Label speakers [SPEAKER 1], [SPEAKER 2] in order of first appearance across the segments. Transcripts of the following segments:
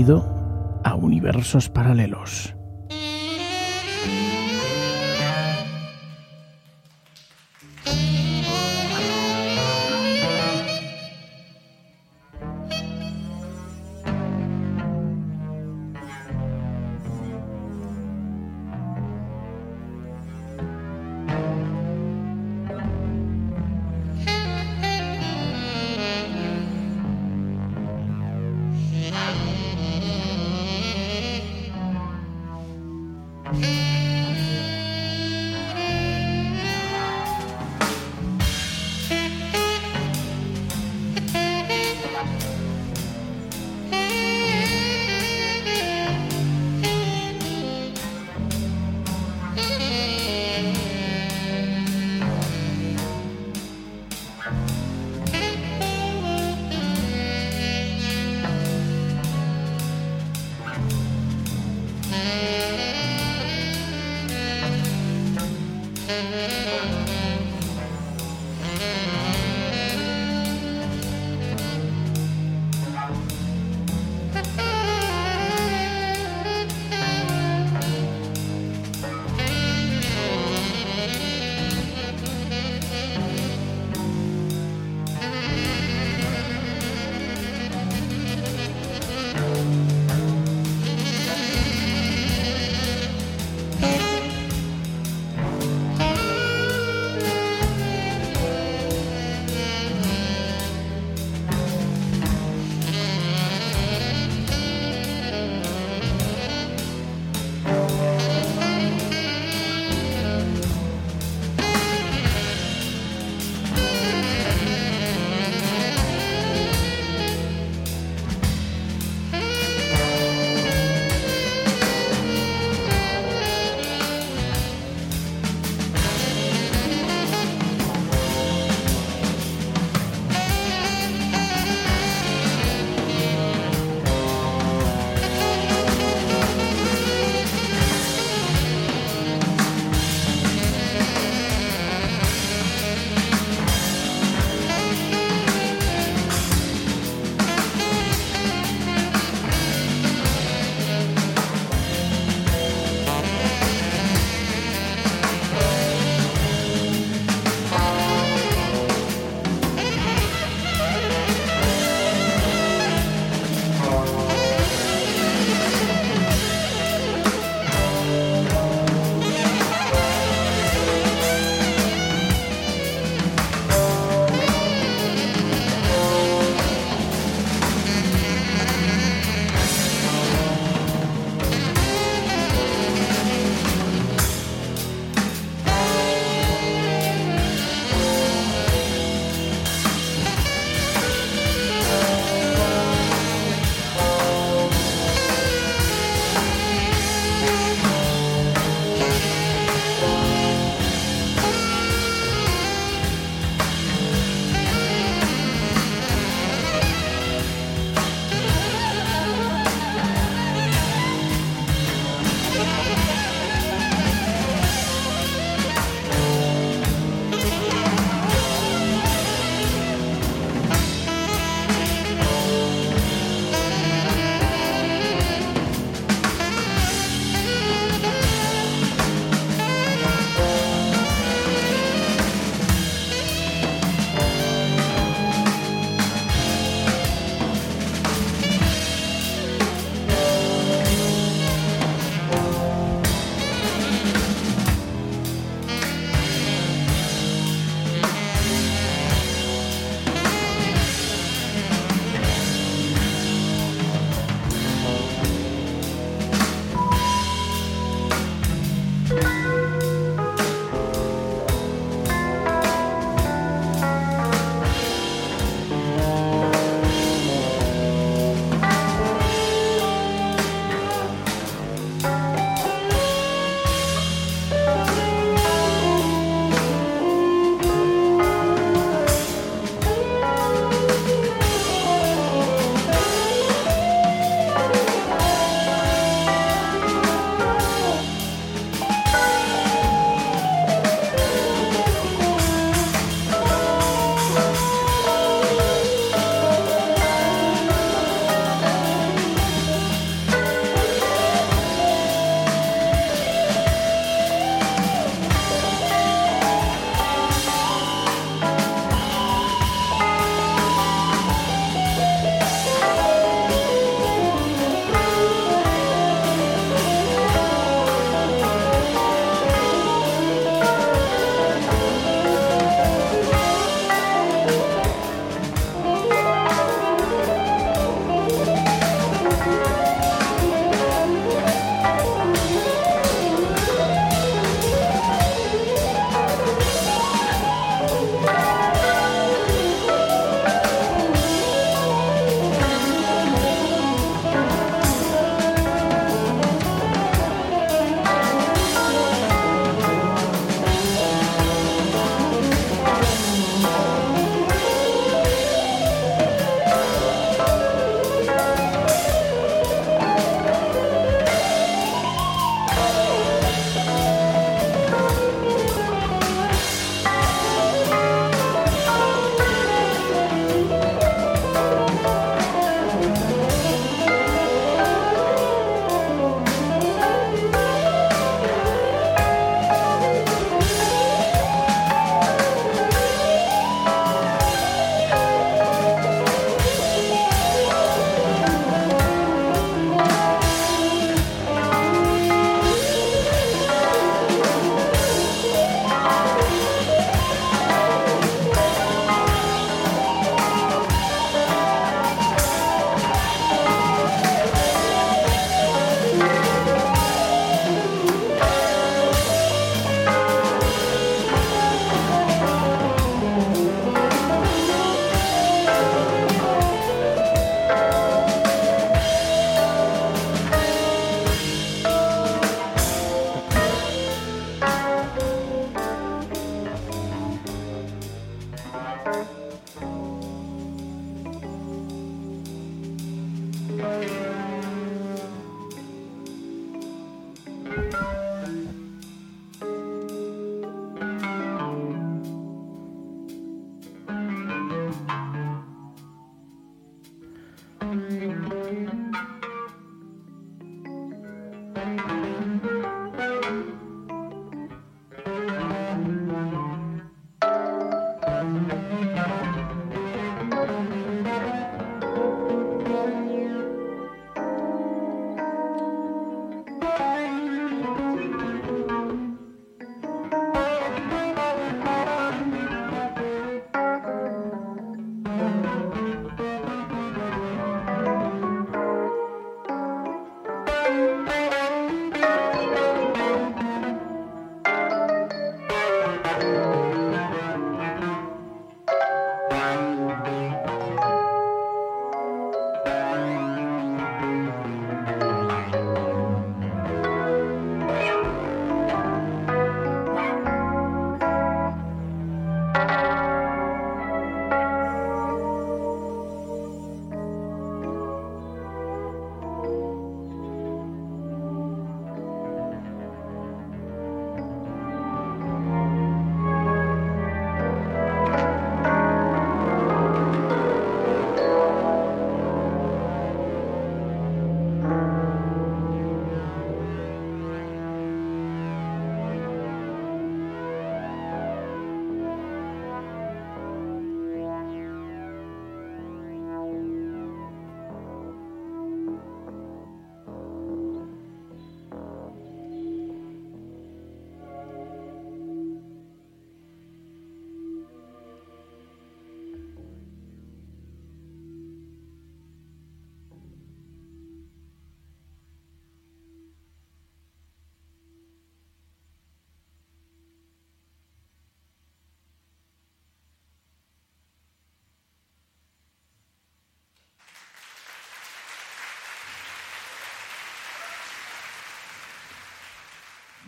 [SPEAKER 1] Bienvenido a Universos Paralelos.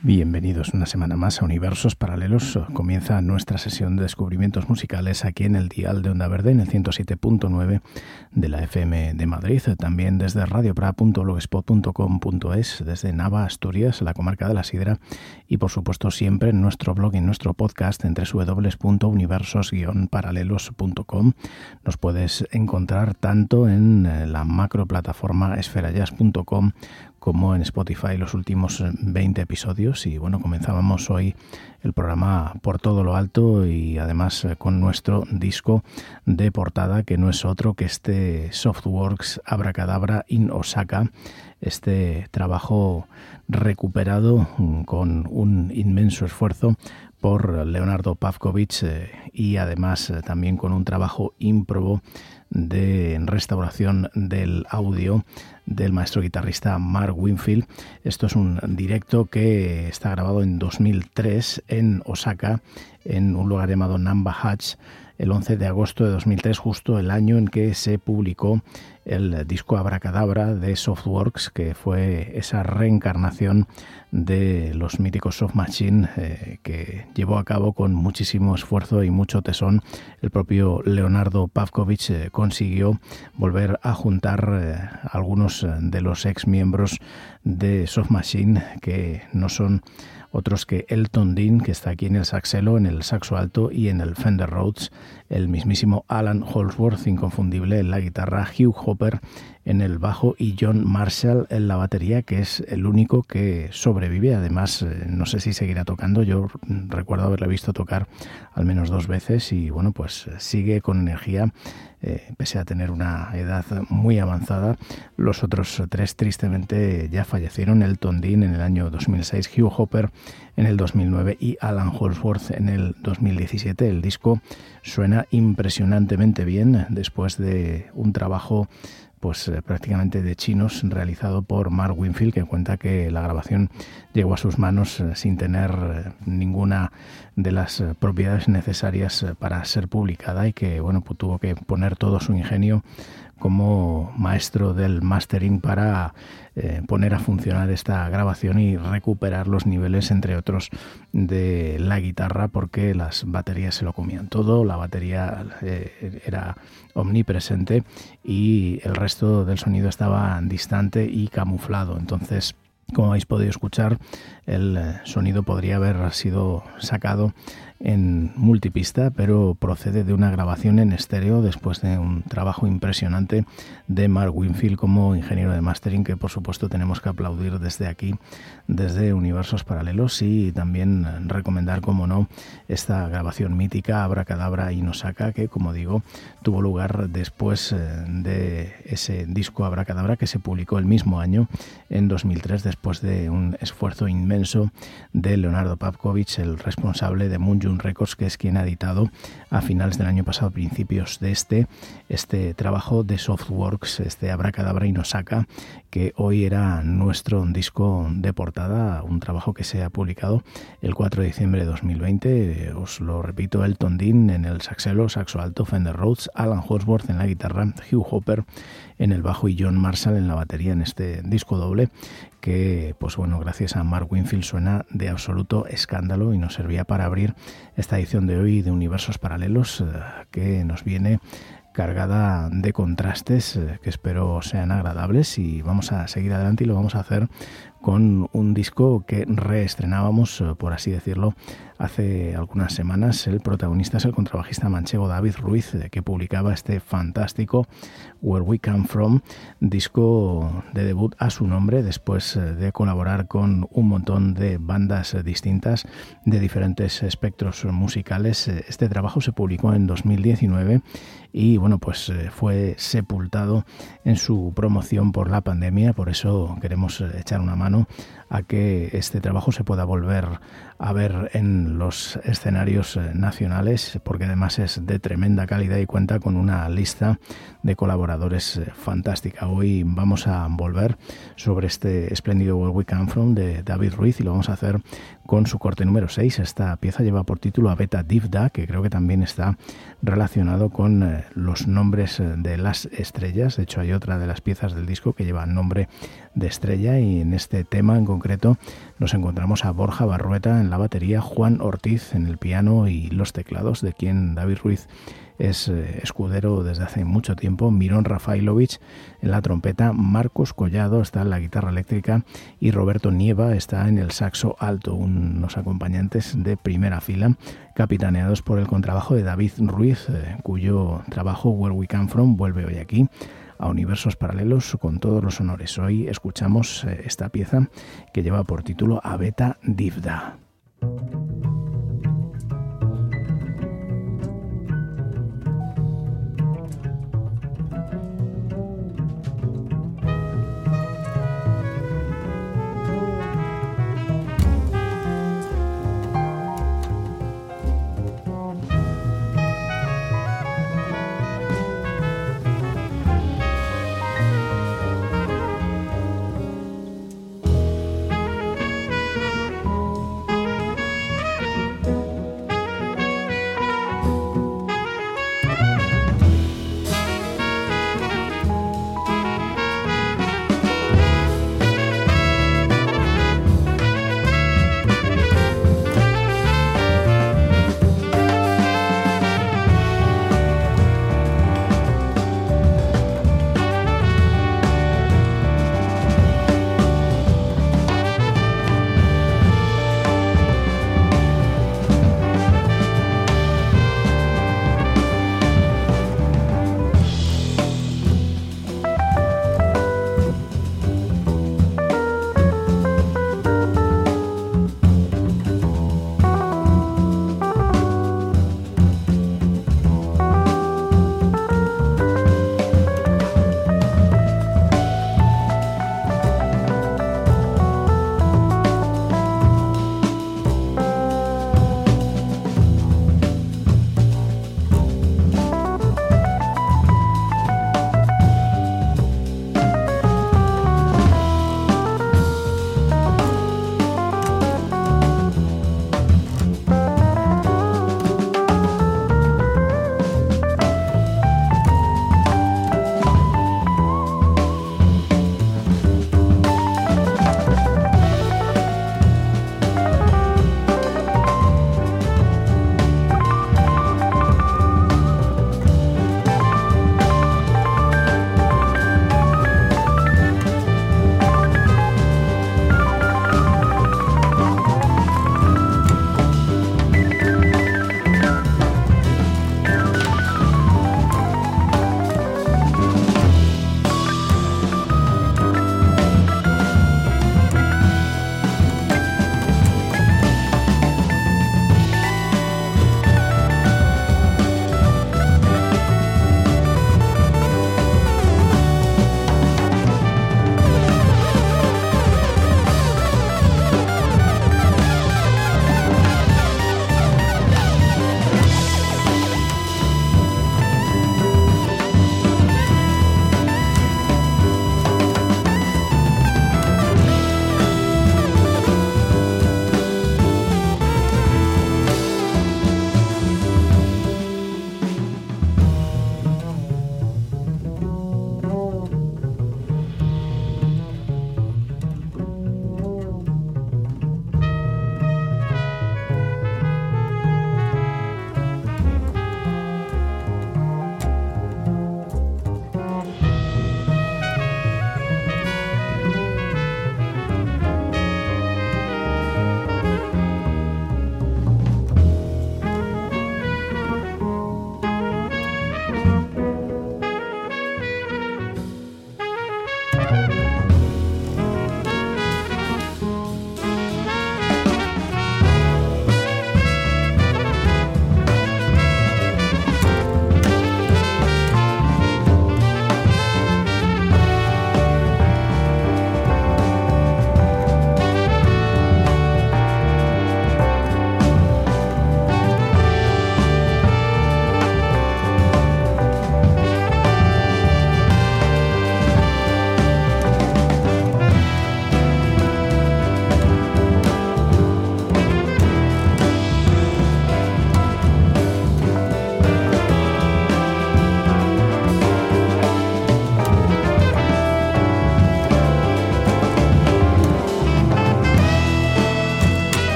[SPEAKER 1] Bienvenidos una semana más a Universos Paralelos. Comienza nuestra sesión de descubrimientos musicales aquí en el dial de Onda Verde, en el 107.9 de la FM de Madrid, también desde radiopra.blogspot.com.es, desde Nava, Asturias, la comarca de la Sidra, y por supuesto siempre en nuestro blog y en nuestro podcast en www.universos-paralelos.com. Nos puedes encontrar tanto en la macroplataforma esferajazz.com como en Spotify los últimos 20 episodios. Y bueno, comenzábamos hoy el programa por todo lo alto y además con nuestro disco de portada, que no es otro que este Softworks Abracadabra in Osaka, este trabajo recuperado con un inmenso esfuerzo por Leonardo Pavkovich y además también con un trabajo ímprobo de restauración del audio del maestro guitarrista Mark Winfield. Esto es un directo que está grabado en 2003 en Osaka, en un lugar llamado Namba Hatch, el 11 de agosto de 2003, justo el año en que se publicó el disco Abracadabra de Softworks, que fue esa reencarnación de los míticos Soft Machine que llevó a cabo con muchísimo esfuerzo y mucho tesón. El propio Leonardo Pavkovich consiguió volver a juntar algunos de los ex miembros de Soft Machine, que no son otros que Elton Dean, que está aquí en el saxelo, en el saxo alto, y en el Fender Rhodes el mismísimo Alan Holdsworth, inconfundible, en la guitarra, Hugh Hopper en el bajo y John Marshall en la batería, que es el único que sobrevive. Además, no sé si seguirá tocando. Yo recuerdo haberle visto tocar al menos 2 veces y bueno, pues sigue con energía, pese a tener una edad muy avanzada. Los otros 3 tristemente ya fallecieron: Elton Dean en el año 2006, Hugh Hopper en el 2009 y Alan Holdsworth en el 2017. El disco suena impresionantemente bien después de un trabajo pues prácticamente de chinos realizado por Mark Winfield, que cuenta que la grabación llegó a sus manos sin tener ninguna de las propiedades necesarias para ser publicada y que bueno, pues tuvo que poner todo su ingenio como maestro del mastering para poner a funcionar esta grabación y recuperar los niveles, entre otros, de la guitarra, porque las baterías se lo comían todo. La batería era omnipresente y el resto del sonido estaba distante y camuflado. Entonces, como habéis podido escuchar, el sonido podría haber sido sacado en multipista, pero procede de una grabación en estéreo después de un trabajo impresionante de Mark Winfield como ingeniero de mastering, que por supuesto tenemos que aplaudir desde aquí, desde Universos Paralelos, y también recomendar, como no, esta grabación mítica Abracadabra in Osaka, que como digo tuvo lugar después de ese disco Abracadabra, que se publicó el mismo año, en 2003, después de un esfuerzo inmenso de Leonardo Pavkovich, el responsable de Moonjun Records, que es quien ha editado a finales del año pasado, principios de este trabajo de Softworks, este Abracadabra in Osaka, que hoy era nuestro disco de portada, un trabajo que se ha publicado el 4 de diciembre de 2020. Os lo repito: Elton Dean en el saxelo, saxo alto, Fender Rhodes, Alan Holdsworth en la guitarra, Hugh Hopper en el bajo y John Marshall en la batería en este disco doble, que pues bueno, gracias a Mark Winfield suena de absoluto escándalo y nos servía para abrir esta edición de hoy de Universos Paralelos, que nos viene cargada de contrastes que espero sean agradables, y vamos a seguir adelante y lo vamos a hacer con un disco que reestrenábamos, por así decirlo, hace algunas semanas. El protagonista es el contrabajista manchego David Ruiz, que publicaba este fantástico Where We Come From, disco de debut a su nombre, después de colaborar con un montón de bandas distintas de diferentes espectros musicales. Este trabajo se publicó en 2019 y bueno, pues fue sepultado en su promoción por la pandemia. Por eso queremos echar una mano a que este trabajo se pueda volver a ver en los escenarios nacionales, porque además es de tremenda calidad y cuenta con una lista de colaboradores fantástica. Hoy vamos a volver sobre este espléndido Where We Come From de David Ruiz, y lo vamos a hacer con su corte número 6. Esta pieza lleva por título Abeta Divda, que creo que también está relacionado con los nombres de las estrellas. De hecho, hay otra de las piezas del disco que lleva nombre de estrella, y en este tema en concreto nos encontramos a Borja Barrueta en la batería, Juan Ortiz en el piano y los teclados, de quien David Ruiz es escudero desde hace mucho tiempo, Mirón Rafailovich en la trompeta, Marcos Collado está en la guitarra eléctrica y Roberto Nieva está en el saxo alto, unos acompañantes de primera fila, capitaneados por el contrabajo de David Ruiz, cuyo trabajo Where We Come From vuelve hoy aquí a Universos Paralelos con todos los honores. Hoy escuchamos esta pieza que lleva por título Abeta Divda.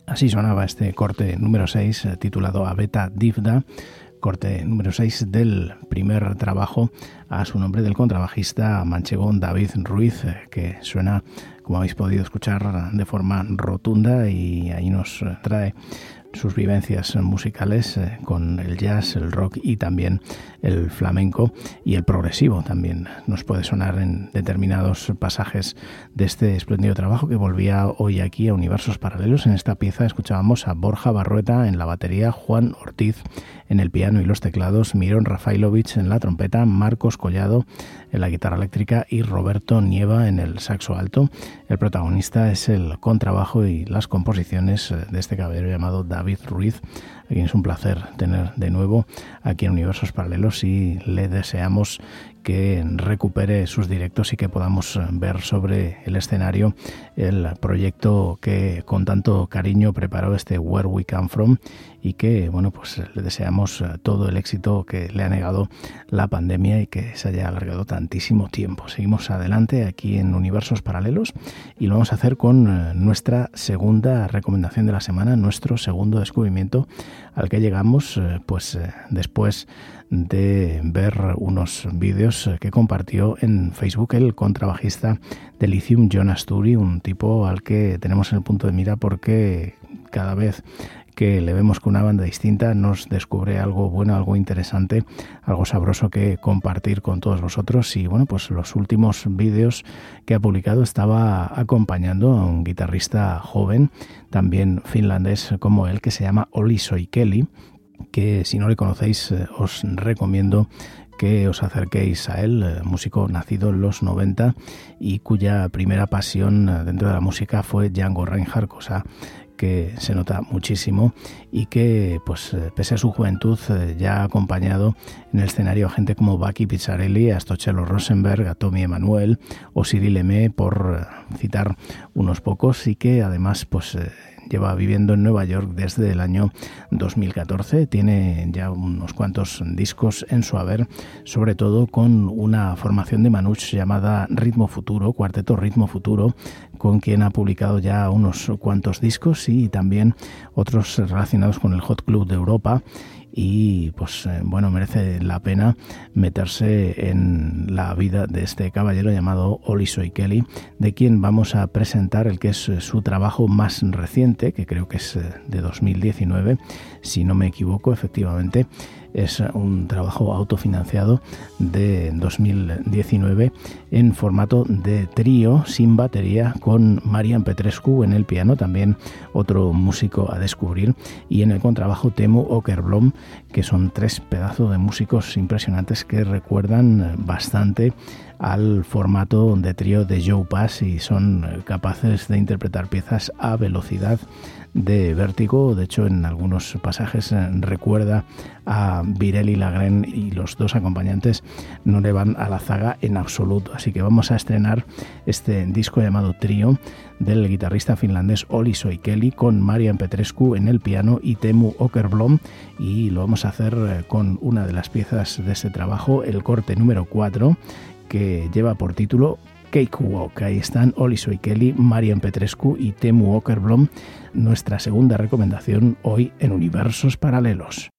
[SPEAKER 1] Así sonaba este corte número 6 titulado Abeta Divda, corte número 6 del primer trabajo a su nombre del contrabajista manchegón David Ruiz, que suena, como habéis podido escuchar, de forma rotunda, y ahí nos trae sus vivencias musicales con el jazz, el rock y también el flamenco, y el progresivo también nos puede sonar en determinados pasajes de este espléndido trabajo que volvía hoy aquí a Universos Paralelos. En esta pieza escuchábamos a Borja Barrueta en la batería, Juan Ortiz en el piano y los teclados, Mirón Rafailovich en la trompeta, Marcos Collado en la guitarra eléctrica y Roberto Nieva en el saxo alto. El protagonista es el contrabajo y las composiciones de este caballero llamado David Ruiz, a quien es un placer tener de nuevo aquí en Universos Paralelos, y le deseamos que recupere sus directos y que podamos ver sobre el escenario el proyecto que con tanto cariño preparó, este Where We Come From, y que, bueno, pues le deseamos todo el éxito que le ha negado la pandemia y que se haya alargado tantísimo tiempo. Seguimos adelante aquí en Universos Paralelos y lo vamos a hacer con nuestra segunda recomendación de la semana, nuestro segundo descubrimiento al que llegamos después de ver unos vídeos que compartió en Facebook el contrabajista de Lithium, John Asturi, un tipo al que tenemos en el punto de mira porque cada vez que le vemos con una banda distinta nos descubre algo bueno, algo interesante, algo sabroso que compartir con todos vosotros. Y bueno, pues los últimos vídeos que ha publicado estaba acompañando a un guitarrista joven, también finlandés como él, que se llama Olli Soikeli, que si no le conocéis os recomiendo que os acerquéis a él, músico nacido en los 90 y cuya primera pasión dentro de la música fue Django Reinhardt, cosa que se nota muchísimo, y que pues pese a su juventud ya ha acompañado en el escenario a gente como Bucky Pizzarelli, a Stochelo Rosenberg, a Tommy Emmanuel o Cyril Lemé, por citar unos pocos, y que además pues lleva viviendo en Nueva York desde el año 2014. Tiene ya unos cuantos discos en su haber, sobre todo con una formación de Manouche llamada Ritmo Futuro, Cuarteto Ritmo Futuro, con quien ha publicado ya unos cuantos discos y también otros relacionados con el Hot Club de Europa. Y pues bueno, merece la pena meterse en la vida de este caballero llamado Olli Soikeli, de quien vamos a presentar el que es su trabajo más reciente, que creo que es de 2019, si no me equivoco. Efectivamente es un trabajo autofinanciado de 2019 en formato de trío sin batería, con Marian Petrescu en el piano, también otro músico a descubrir, y en el contrabajo Teemu Åkerblom, que son tres pedazos de músicos impresionantes que recuerdan bastante al formato de trío de Joe Pass y son capaces de interpretar piezas a velocidad de vértigo. De hecho, en algunos pasajes recuerda a Virelli Lagren, y los dos acompañantes no le van a la zaga en absoluto. Así que vamos a estrenar este disco llamado Trío del guitarrista finlandés Olli Soikeli, con Marian Petrescu en el piano y Teemu Åkerblom, y lo vamos a hacer con una de las piezas de este trabajo, el corte número 4, que lleva por título Cakewalk. Ahí están Olli Soikeli, Marian Petrescu y Teemu Åkerblom, nuestra segunda recomendación hoy en Universos Paralelos.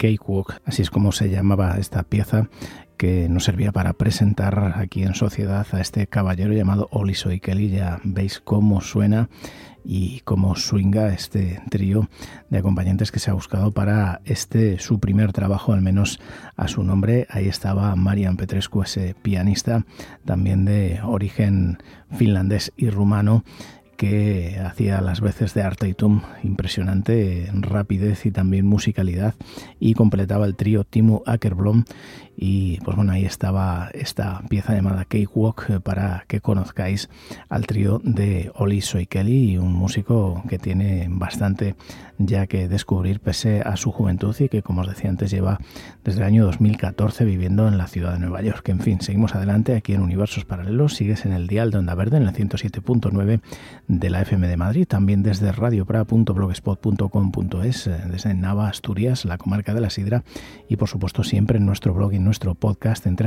[SPEAKER 1] Cakewalk, así es como se llamaba esta pieza que nos servía para presentar aquí en sociedad a este caballero llamado Oli Soikeli. Ya veis cómo suena y cómo swinga este trío de acompañantes que se ha buscado para su primer trabajo, al menos a su nombre. Ahí estaba Marian Petrescu, ese pianista también de origen finlandés y rumano, que hacía las veces de Arteitum, impresionante en rapidez y también musicalidad, y completaba el trío Timo Akerblom. Y pues bueno, ahí estaba esta pieza llamada Cakewalk para que conozcáis al trío de Oli Soikeli, un músico que tiene bastante ya que descubrir pese a su juventud y que, como os decía antes, lleva desde el año 2014 viviendo en la ciudad de Nueva York. En fin, seguimos adelante aquí en Universos Paralelos. Sigues en el dial de Onda Verde en el 107.9 de la FM de Madrid, también desde radiopra.blogspot.com.es, desde Nava, Asturias, la comarca de la Sidra, y por supuesto siempre en nuestro blog y nuestro podcast en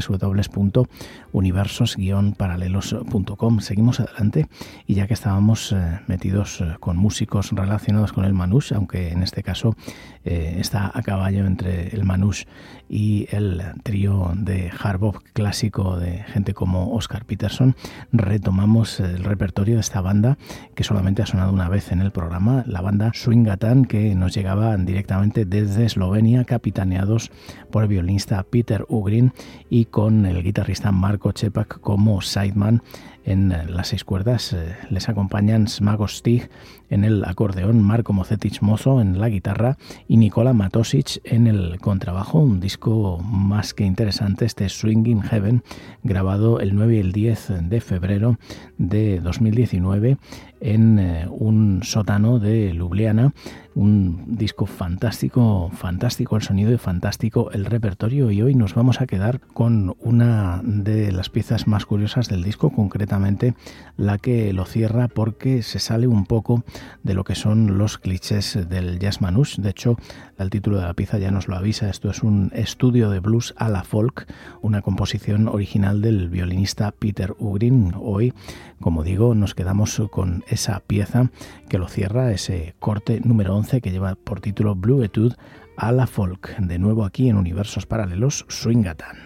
[SPEAKER 1] www.universos-paralelos.com. Seguimos adelante, y ya que estábamos metidos con músicos relacionados con el manouche, aunque en este caso está a caballo entre el manouche y el trío de hard bop clásico de gente como Oscar Peterson, retomamos el repertorio de esta banda que solamente ha sonado una vez en el programa, la banda Swingatan, que nos llegaba directamente desde Eslovenia, capitaneados por el violinista Peter Ugrin y con el guitarrista Marko Čepak como sideman. En las 6 cuerdas les acompañan Smago Stig en el acordeón, Marko Mocetic Mozo en la guitarra y Nikola Matosic en el contrabajo. Un disco más que interesante, este Swinging Heaven, grabado el 9 y el 10 de febrero de 2019 en un sótano de Ljubljana. Un disco fantástico, fantástico el sonido y fantástico el repertorio, y hoy nos vamos a quedar con una de las piezas más curiosas del disco, concretamente la que lo cierra, porque se sale un poco de lo que son los clichés del jazz manouche. De hecho, el título de la pieza ya nos lo avisa. Esto es un estudio de blues a la folk, una composición original del violinista Peter Ugrin. Hoy, como digo, nos quedamos con esa pieza que lo cierra, ese corte número 11 que lleva por título Blue Etude a la folk. De nuevo aquí en Universos Paralelos, Swingatan.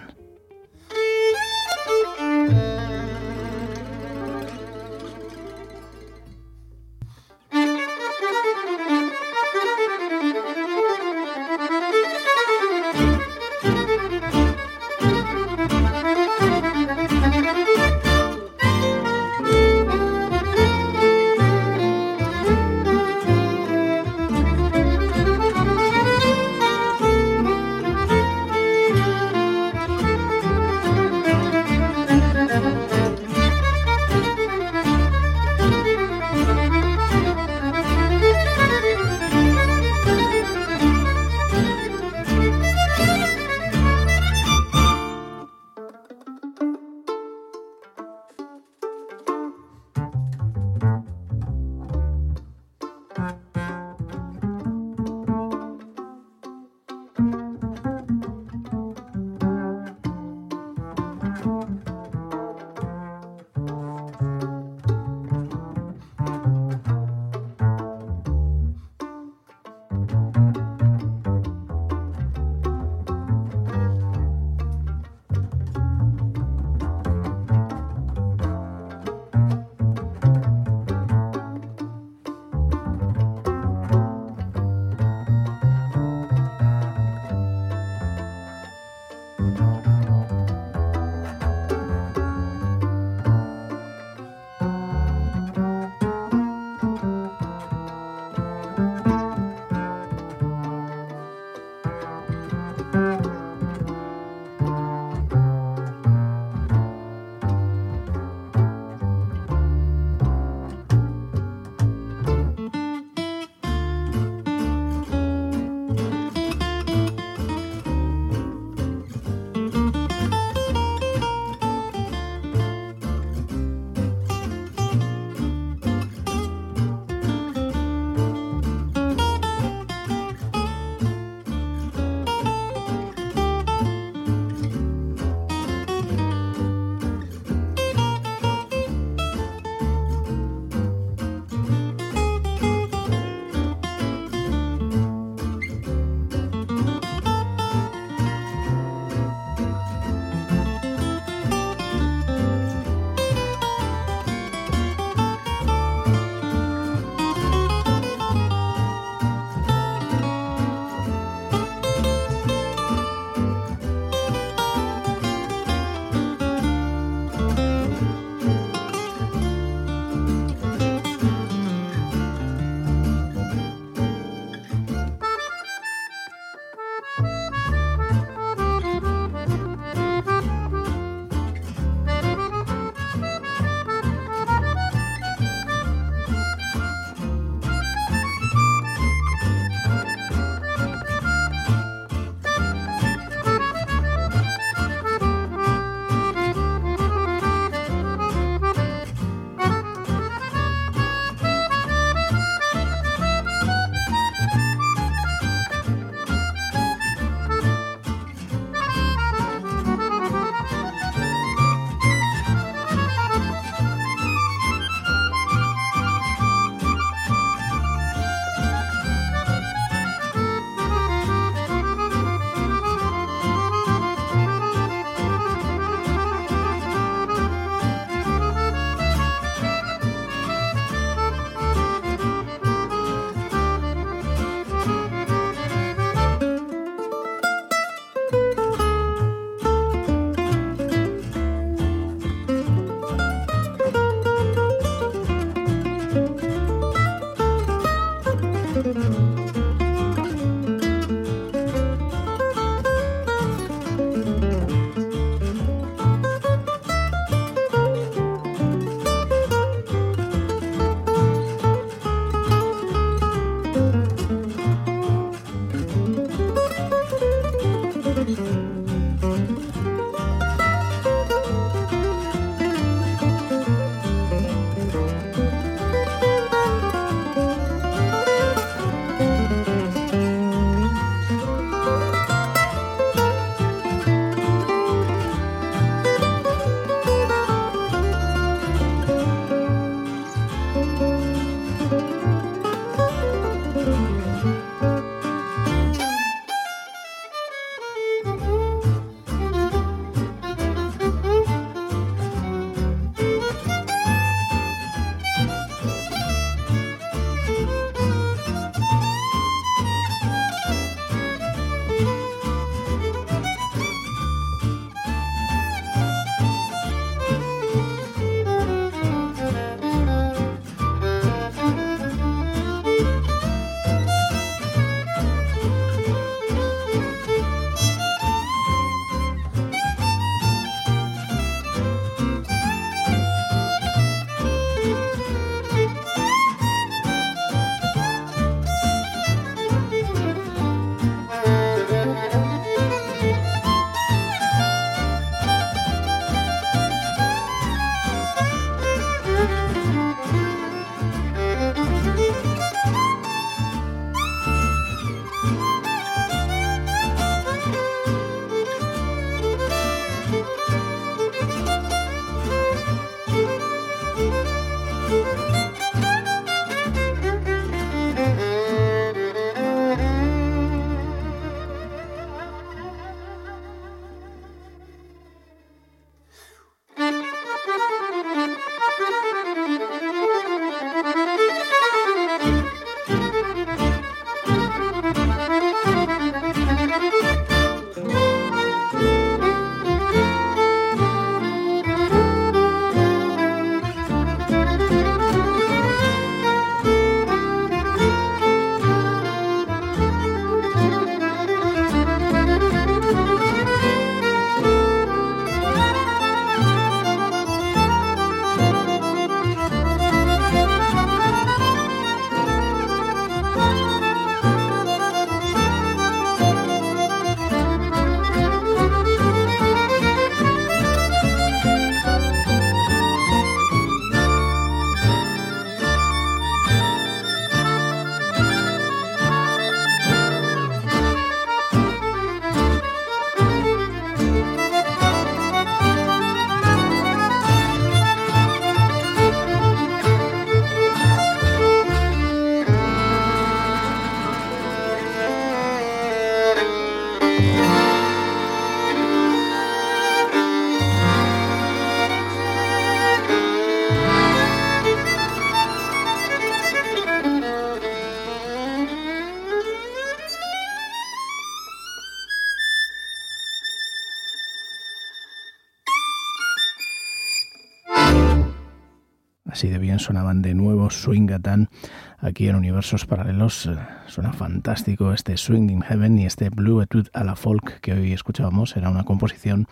[SPEAKER 1] Así de bien sonaban de nuevo Swingatan aquí en Universos Paralelos. Suena fantástico este Swing in Heaven, y este Blue Etude à la Folk que hoy escuchábamos era una composición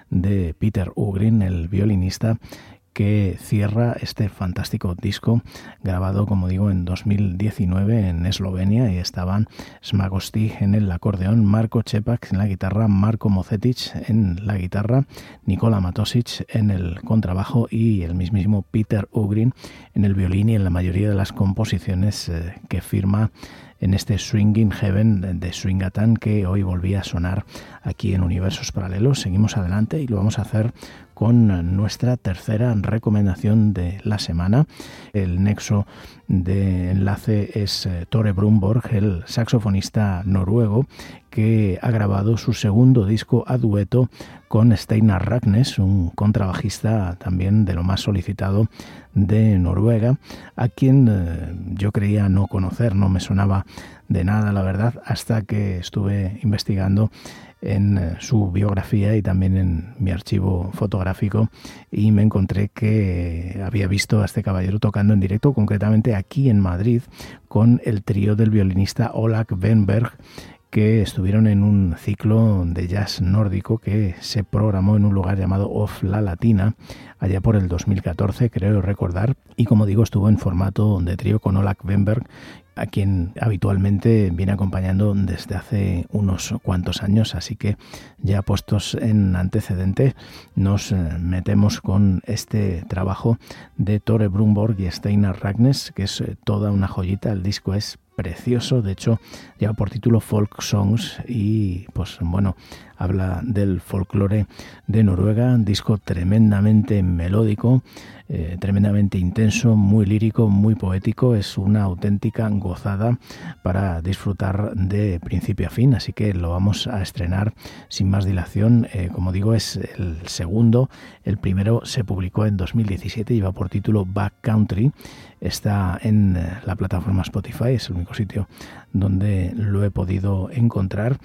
[SPEAKER 1] de Peter Ugrin, el violinista, que cierra este fantástico disco grabado, como digo, en 2019 en Eslovenia, y estaban Smagosti en el acordeón, Marko Čepak en la guitarra, Marko Mocetic en la guitarra, Nikola Matosic en el contrabajo y el mismísimo Peter Ugrin en el violín, y en la mayoría de las composiciones que firma en este Swinging Heaven de Swingatan, que hoy volvía a sonar aquí en Universos Paralelos. Seguimos adelante y lo vamos a hacer con nuestra tercera recomendación de la semana. El nexo de enlace es Tore Brunborg, el saxofonista noruego, que ha grabado su segundo disco a dueto con Steinar Ragnes, un contrabajista también de lo más solicitado de Noruega, a quien yo creía no conocer, no me sonaba de nada, la verdad, hasta que estuve investigando en su biografía y también en mi archivo fotográfico, y me encontré que había visto a este caballero tocando en directo, concretamente aquí en Madrid, con el trío del violinista Olak Wenberg, que estuvieron en un ciclo de jazz nórdico que se programó en un lugar llamado Off La Latina, allá por el 2014, creo recordar, y como digo, estuvo en formato de trío con Olak Wenberg, a quien habitualmente viene acompañando desde hace unos cuantos años. Así que, ya puestos en antecedente, nos metemos con este trabajo de Tore Brunborg y Steinar Ragnes, que es toda una joyita. El disco es precioso, de hecho lleva por título Folk Songs, y pues bueno, habla del folclore de Noruega. Un disco tremendamente melódico, tremendamente intenso, muy lírico, muy poético. Es una auténtica gozada para disfrutar de principio a fin, así que lo vamos a estrenar sin más dilación. Como digo, es el segundo. El primero se publicó en 2017, lleva por título Backcountry. Está en la plataforma Spotify, es el único sitio donde lo he podido encontrar.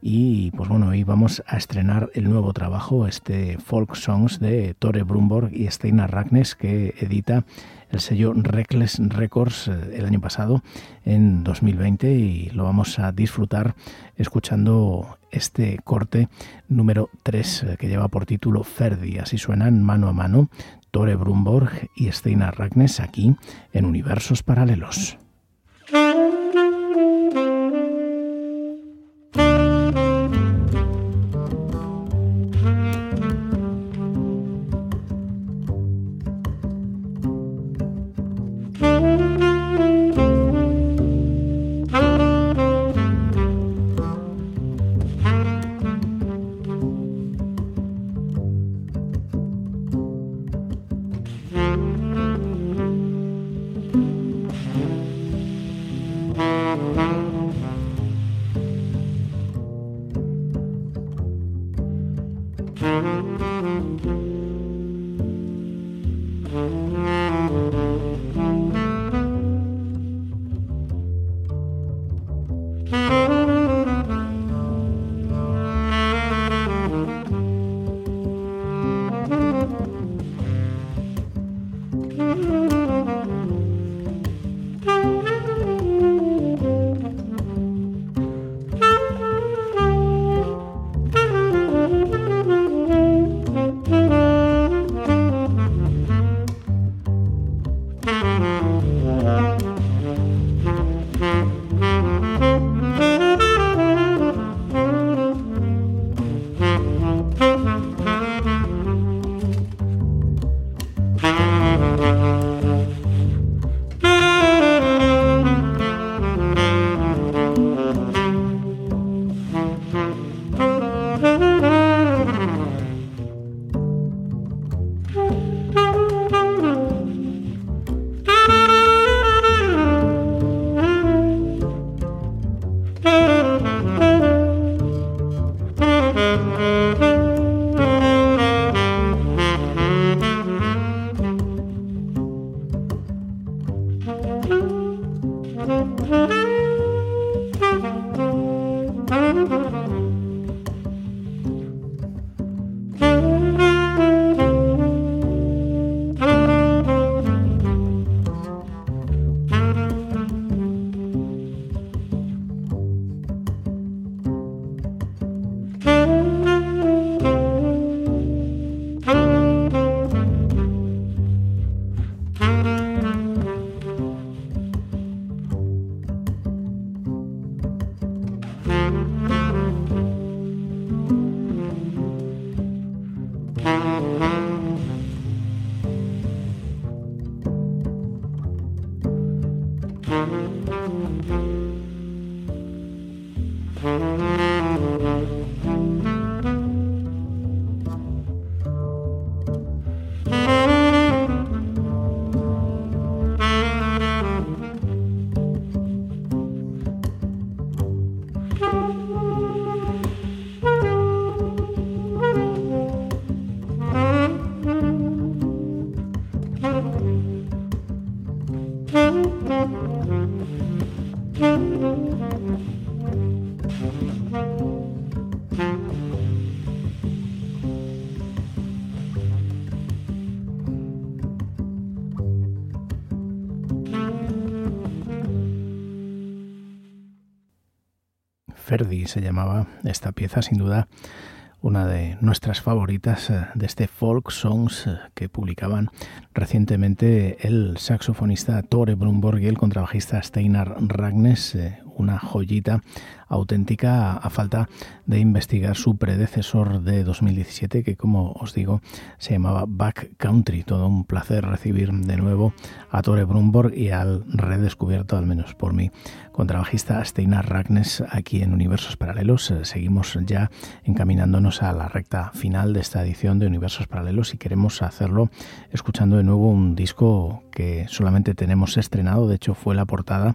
[SPEAKER 1] Y pues bueno, hoy vamos a estrenar el nuevo trabajo, este Folk Songs de Tore Brunborg y Steinar Ragnes, que edita el sello Reckless Records el año pasado, en 2020, y lo vamos a disfrutar escuchando este corte número 3 que lleva por título Ferdi. Así suenan mano a mano Tore Brunborg y Steinar Ragnes aquí en Universos Paralelos. Ferdi se llamaba esta pieza, sin duda una de nuestras favoritas de este folk songs que publicaban recientemente el saxofonista Tore Brunborg y el contrabajista Steinar Ragnes, una joyita auténtica a falta de investigar su predecesor de 2017 que, como os digo, se llamaba Back Country. Todo un placer recibir de nuevo a Tore Brunborg y al redescubierto, al menos por mí, contrabajista Steinar Ragnes aquí en Universos Paralelos. Seguimos ya encaminándonos a la recta final de esta edición de Universos Paralelos y queremos hacerlo escuchando de nuevo un disco que solamente tenemos estrenado. De hecho, fue la portada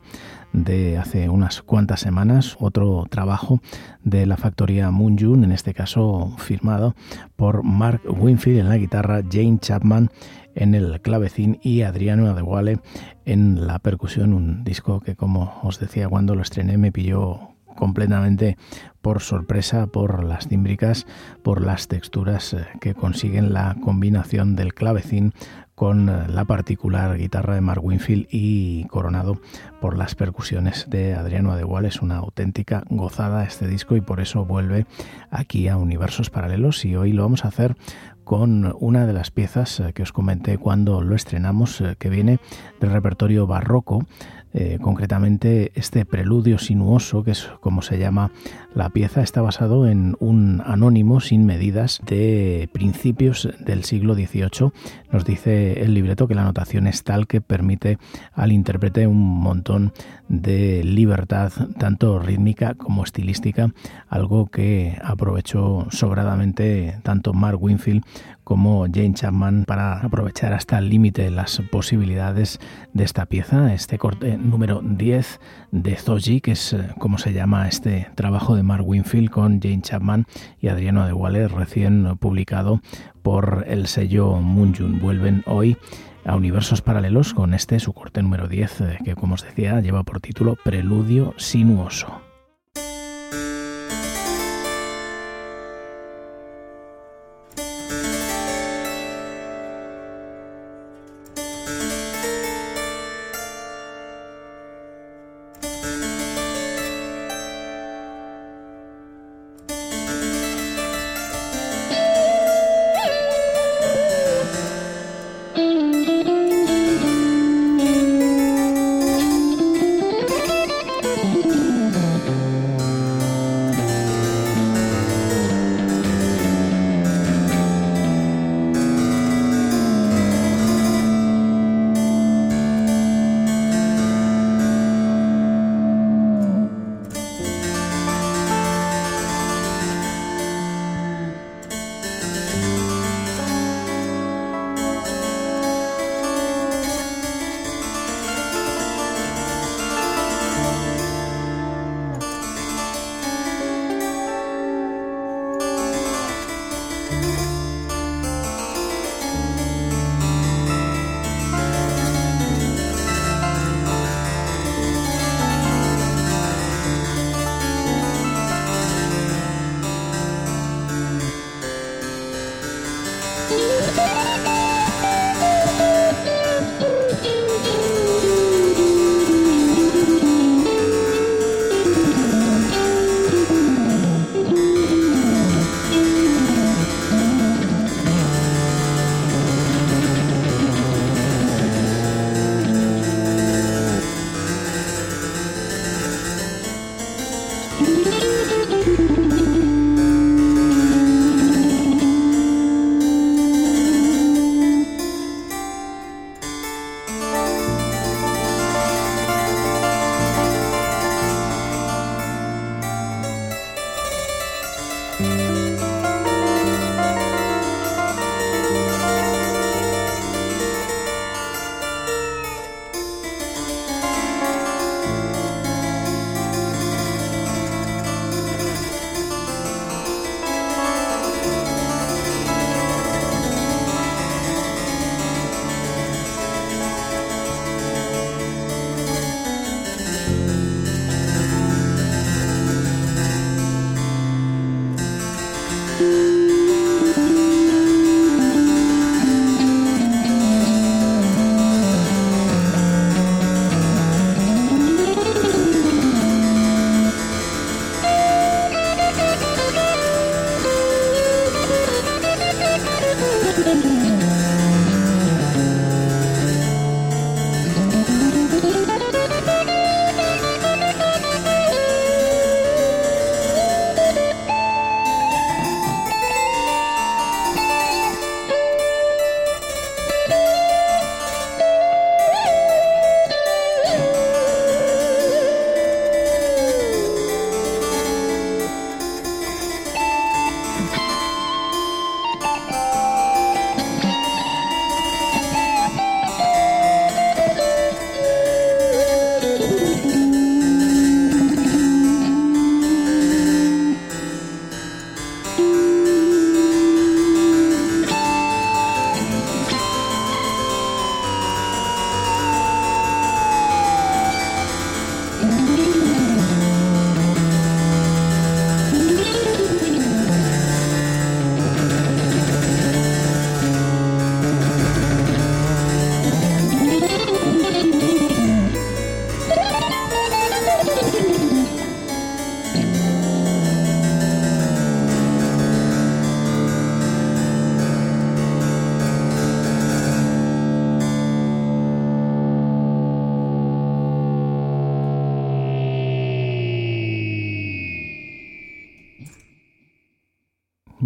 [SPEAKER 1] de hace unas cuantas semanas, otro trabajo de la factoría Moon June, en este caso firmado por Mark Winfield en la guitarra, Jane Chapman en el clavecín y Adriano Adewale en la percusión. Un disco que, como os decía, cuando lo estrené me pilló completamente por sorpresa, por las tímbricas, por las texturas que consiguen la combinación del clavecín con la particular guitarra de Mark Winfield y coronado por las percusiones de Adriano Adewale. Es una auténtica gozada este disco y por eso vuelve aquí a Universos Paralelos, y hoy lo vamos a hacer con una de las piezas que os comenté cuando lo estrenamos, que viene del repertorio barroco. Concretamente este preludio sinuoso, que es como se llama la pieza, está basado en un anónimo sin medidas de principios del siglo XVIII. Nos dice el libreto que la notación es tal que permite al intérprete un montón de libertad, tanto rítmica como estilística, algo que aprovechó sobradamente tanto Mark Winfield como Jane Chapman para aprovechar hasta el límite las posibilidades de esta pieza. Este corte número 10 de Zoji, que es como se llama este trabajo de Mark Winfield con Jane Chapman y Adriano Adewale, recién publicado por el sello Moon June. Vuelven hoy a Universos Paralelos con este, su corte número 10, que, como os decía, lleva por título Preludio Sinuoso.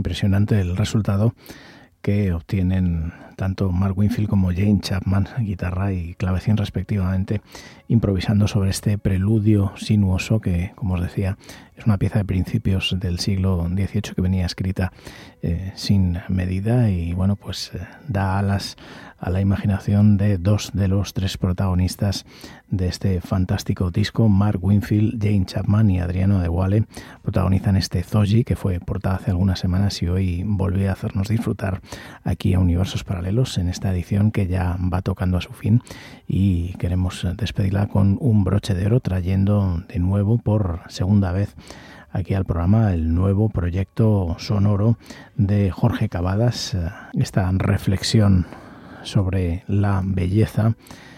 [SPEAKER 1] impresionante el resultado que obtienen tanto Mark Winfield como Jane Chapman, guitarra y clavecín respectivamente, improvisando sobre este preludio sinuoso que, como os decía, es una pieza de principios del siglo XVIII que venía escrita sin medida y bueno, pues da alas a la imaginación de dos de los tres protagonistas de este fantástico disco. Mark Winfield, Jane Chapman y Adriano De Wale protagonizan este Zoji, que fue portada hace algunas semanas y hoy volvió a hacernos disfrutar aquí a Universos Paralelos en esta edición que ya va tocando a su fin, y queremos despedirla con un broche de oro, trayendo de nuevo por segunda vez aquí al programa el nuevo proyecto sonoro de Jorge Cavadas, esta reflexión sobre la belleza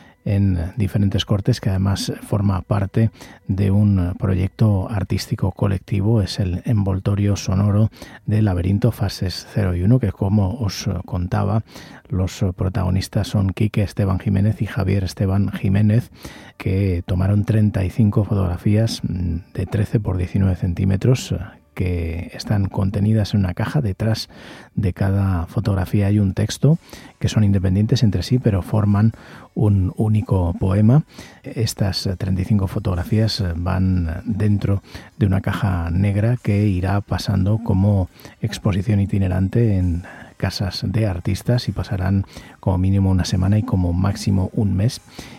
[SPEAKER 1] en diferentes cortes, que además forma parte de un proyecto artístico colectivo. Es el envoltorio sonoro de Laberinto Fases 0 y 1, que como os contaba, los protagonistas son Quique Esteban Jiménez y Javier Esteban Jiménez, que tomaron 35 fotografías de 13 por 19 centímetros, que están contenidas en una caja. Detrás de cada fotografía hay un texto, que son independientes entre sí, pero forman un único poema. Estas 35 fotografías van dentro de una caja negra que irá pasando como exposición itinerante en casas de artistas y pasarán como mínimo una semana y como máximo un mes.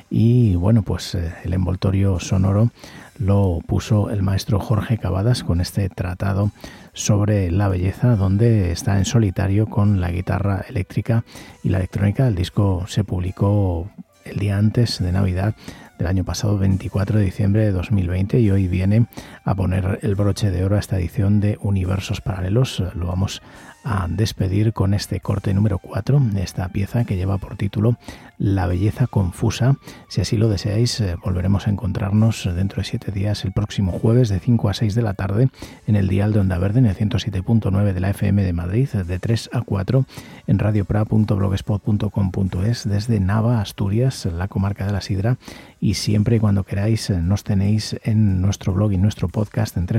[SPEAKER 1] Y bueno, pues el envoltorio sonoro lo puso el maestro Jorge Cavadas con este tratado sobre la belleza, donde está en solitario con la guitarra eléctrica y la electrónica. El disco se publicó el día antes de Navidad del año pasado, 24 de diciembre de 2020, y hoy viene a poner el broche de oro a esta edición de Universos Paralelos. Lo vamos a despedir con este corte número 4, de esta pieza que lleva por título La belleza confusa. Si así lo deseáis, volveremos a encontrarnos dentro de 7 días, el próximo jueves de 5 a 6 de la tarde, en el dial de Onda Verde, en el 107.9 de la FM de Madrid, de 3 a 4, en radiopra.blogspot.com.es, desde Nava, Asturias, la comarca de la Sidra, y siempre y cuando queráis nos tenéis en nuestro blog y nuestro podcast en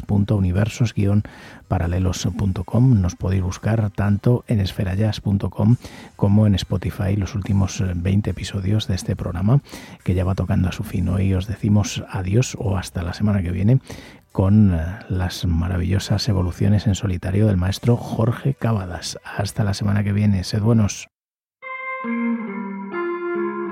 [SPEAKER 1] www.universos-paralelos.com. Nos podéis buscar tanto en esferajazz.com como en Spotify los últimos 20 episodios de este programa, que ya va tocando a su fin. Hoy os decimos adiós o hasta la semana que viene con las maravillosas evoluciones en solitario del maestro Jorge Cavadas. Hasta la semana que viene, sed buenos.